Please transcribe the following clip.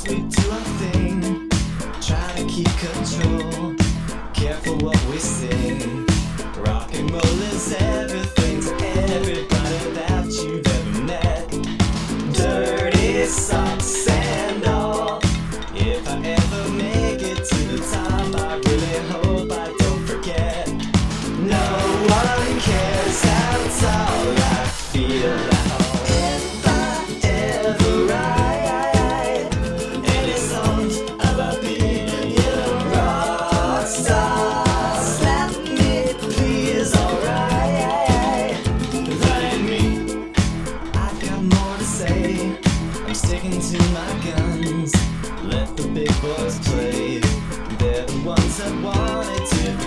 we do our thing, try to keep control, careful what we sing. Rock and roll is everything to everybody that you've ever met. Dirty socks and all. If I ever make it to the top, I really hope I don't forget. No one cares how tall I feel at all. If I ever write any songs about being a rock star, slap me please, alright. That ain't me. I've got more to say. I'm sticking to my guns. Let the big boys play. They're the ones that wanted to